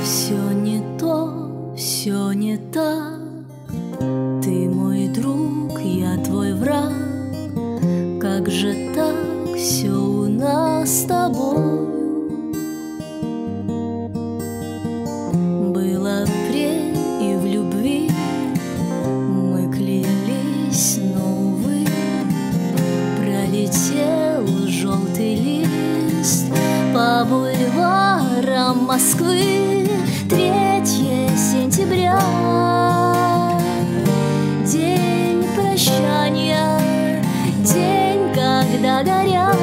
Все не то, все не так. Ты мой друг, я твой враг. Как же так все у нас с тобою? Было апрель, и в любви мы клялись, но, увы, пролетел желтый лист по бульварам Москвы. 3 сентября, день прощания, день, когда горят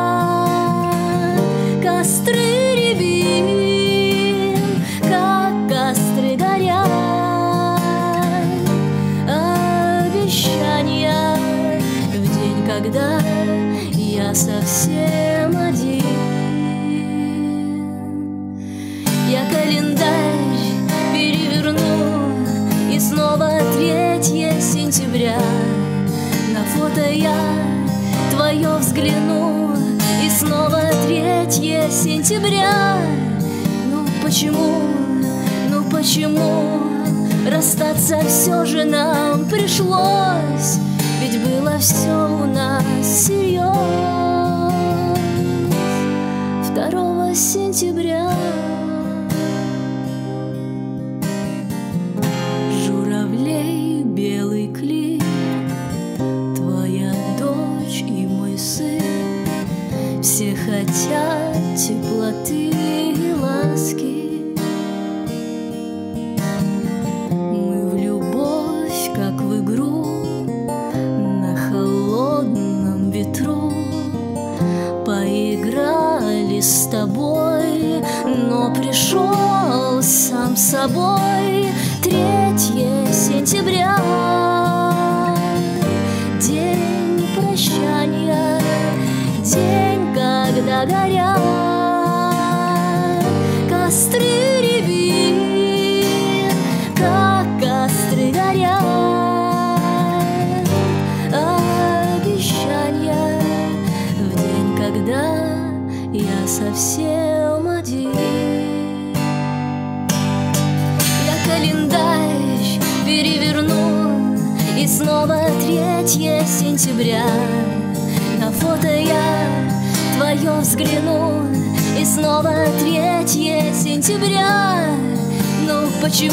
костры рябин, как костры горят обещания в день, когда я совсем один. Я календарь переверну, и снова 3 сентября. На фото я твое взгляну, и снова 3 сентября. Ну почему расстаться все же нам пришлось? Ведь было все у нас всерьез. 2 сентября журавлей белый клин, твоя дочь и мой сын, все хотят теплоты и ласки. Мы в любовь, как в игру, на холодном ветру поиграли с тобой, но пришел сам собой 3 сентября, день прощания, день, когда горят костры рябин, как костры горят обещания в день, когда я совсем один. Я календарь переверну, и снова 3 сентября. На фото я твое взгляну, и снова 3 сентября. Ну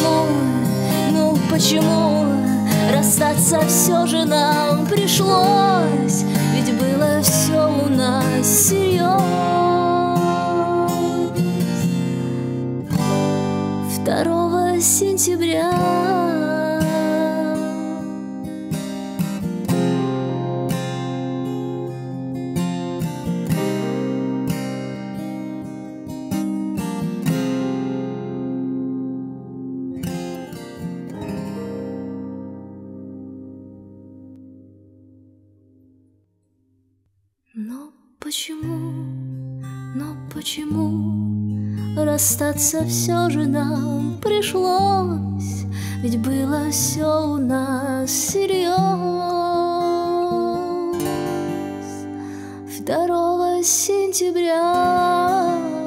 почему расстаться все же нам пришлось? Ведь было все у нас всерьез. 2 сентября Но почему расстаться все же нам пришлось? Ведь было все у нас всерьез. 2 сентября